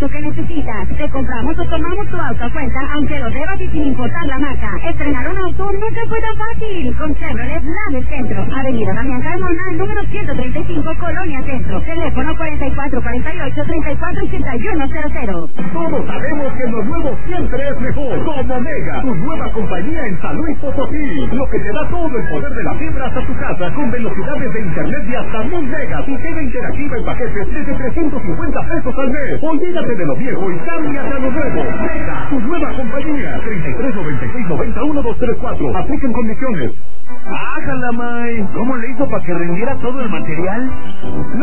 auto que necesitas. Te compramos o tomamos tu auto a cuenta, aunque lo debas y sin importar la marca. Estrenar un auto nunca fue tan fácil. Con Chevrolet Lanes Centro, Avenida Damián Carmona, número 135, Colonia Centro. Teléfono 4448-348100. Todos sabemos que lo nuevo siempre es mejor. Como Mega, tu nueva compañía en San Luis Potosí. Lo que te da todo el poder de la fibra hasta tu casa, con velocidades de internet de hasta 1000 megas y tele interactiva en paquetes desde 350 pesos al mes. Olvídate de lo viejo y cámbiate a lo nuevo. Mega, tu nueva compañía. 3396-91234. Aplican condiciones. ¡Ájala, May! ¿Cómo le hizo para que rindiera todo el material?